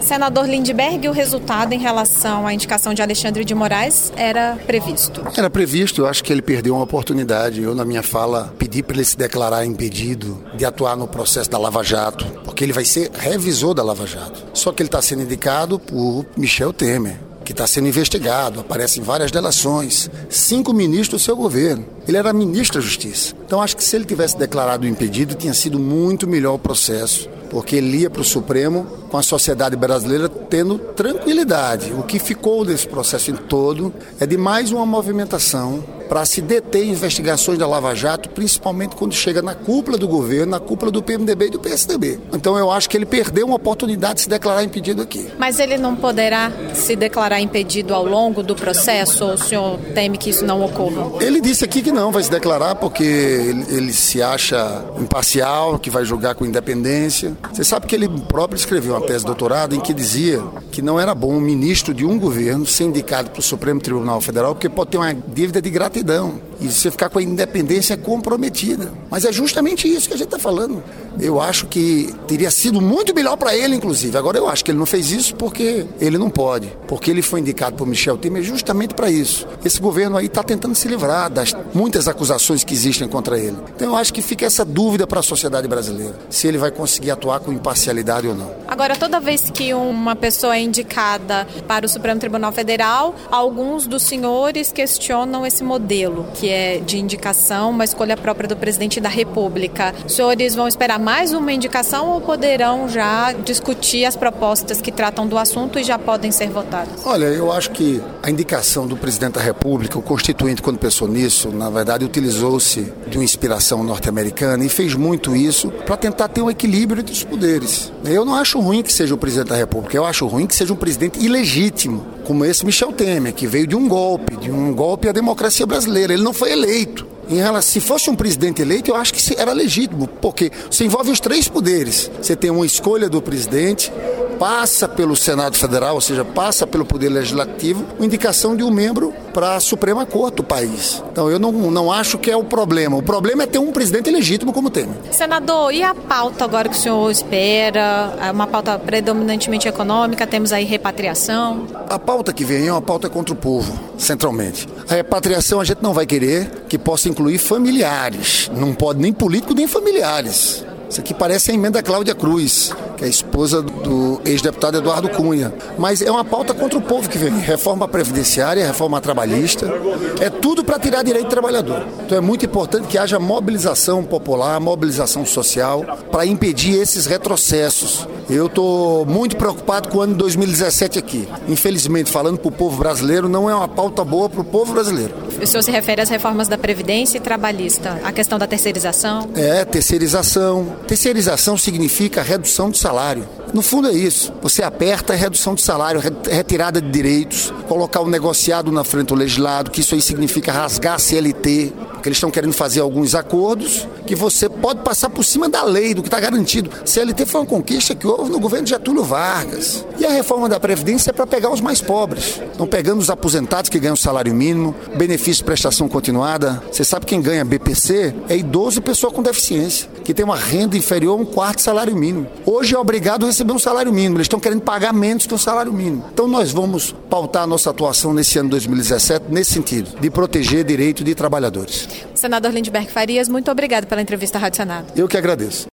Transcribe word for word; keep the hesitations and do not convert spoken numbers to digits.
Senador Lindbergh, o resultado em relação à indicação de Alexandre de Moraes era previsto? Era previsto, eu acho que ele perdeu uma oportunidade. Eu, na minha fala, pedi para ele se declarar impedido de atuar no processo da Lava Jato, porque ele vai ser revisor da Lava Jato. Só que ele está sendo indicado por Michel Temer, que está sendo investigado, aparece em várias delações, cinco ministros do seu governo. Ele era ministro da Justiça. Então acho que se ele tivesse declarado impedido, tinha sido muito melhor o processo, porque ele ia para o Supremo com a sociedade brasileira tendo tranquilidade. O que ficou desse processo todo é de mais uma movimentação para se deter investigações da Lava Jato, principalmente quando chega na cúpula do governo, na cúpula do P M D B e do P S D B. Então eu acho que ele perdeu uma oportunidade de se declarar impedido aqui. Mas ele não poderá se declarar impedido ao longo do processo, ou o senhor teme que isso não ocorra? Ele disse aqui que não vai se declarar porque ele, ele se acha imparcial, que vai julgar com independência. Você sabe que ele próprio escreveu uma tese de doutorado em que dizia que não era bom um ministro de um governo ser indicado para o Supremo Tribunal Federal porque pode ter uma dívida de gratidão e você ficar com a independência comprometida. Mas é justamente isso que a gente está falando. Eu acho que teria sido muito melhor para ele, inclusive. Agora eu acho que ele não fez isso porque ele não pode. Porque ele foi indicado por Michel Temer justamente para isso. Esse governo aí está tentando se livrar das muitas acusações que existem contra ele. Então eu acho que fica essa dúvida para a sociedade brasileira, se ele vai conseguir atuar com imparcialidade ou não. Agora, toda vez que uma pessoa é indicada para o Supremo Tribunal Federal, alguns dos senhores questionam esse modelo, que é de indicação, uma escolha própria do presidente da República. Os senhores vão esperar mais uma indicação ou poderão já discutir as propostas que tratam do assunto e já podem ser votadas? Olha, eu acho que a indicação do presidente da República, o constituinte, quando pensou nisso, na verdade utilizou-se de uma inspiração norte-americana e fez muito isso para tentar ter um equilíbrio entre os poderes. Eu não acho ruim que seja o presidente da República, eu acho ruim que seja um presidente ilegítimo, como esse Michel Temer, que veio de um golpe, de um golpe à democracia brasileira. Ele não foi eleito. Em relação, se fosse um presidente eleito, eu acho que era legítimo, porque você envolve os três poderes. Você tem uma escolha do presidente, passa pelo Senado Federal, ou seja, passa pelo Poder Legislativo, uma indicação de um membro para a Suprema Corte do país. Então eu não, não acho que é o problema. O problema é ter um presidente legítimo como Temer. Senador, e a pauta agora que o senhor espera? É uma pauta predominantemente econômica, temos aí repatriação. A pauta que vem é uma pauta contra o povo, centralmente. A repatriação a gente não vai querer que possa incluir familiares. Não pode nem político nem familiares. Isso aqui parece a emenda Cláudia Cruz, que é a esposa do ex-deputado Eduardo Cunha. Mas é uma pauta contra o povo que vem. Reforma previdenciária, reforma trabalhista. É tudo para tirar direito do trabalhador. Então é muito importante que haja mobilização popular, mobilização social, para impedir esses retrocessos. Eu estou muito preocupado com o ano de dois mil e dezessete aqui. Infelizmente, falando para o povo brasileiro, não é uma pauta boa para o povo brasileiro. O senhor se refere às reformas da Previdência e trabalhista, a questão da terceirização? É, terceirização. Terceirização significa redução de salário. No fundo é isso. Você aperta a redução de salário, retirada de direitos, colocar o negociado na frente do legislado, que isso aí significa rasgar a C L T, porque eles estão querendo fazer alguns acordos que você pode passar por cima da lei, do que está garantido. C L T foi uma conquista que houve no governo de Getúlio Vargas. E a reforma da Previdência é para pegar os mais pobres. Estão pegando os aposentados que ganham salário mínimo, benefício de prestação continuada. Você sabe quem ganha B P C? É idoso e pessoa com deficiência, que tem uma renda inferior a um quarto salário mínimo. Hoje é obrigado a receber um salário mínimo. Eles estão querendo pagar menos que o salário mínimo. Então nós vamos pautar a nossa atuação nesse ano dois mil e dezessete nesse sentido, de proteger direito de trabalhadores. Senador Lindbergh Farias, muito obrigado pela entrevista à Rádio Senado. Eu que agradeço.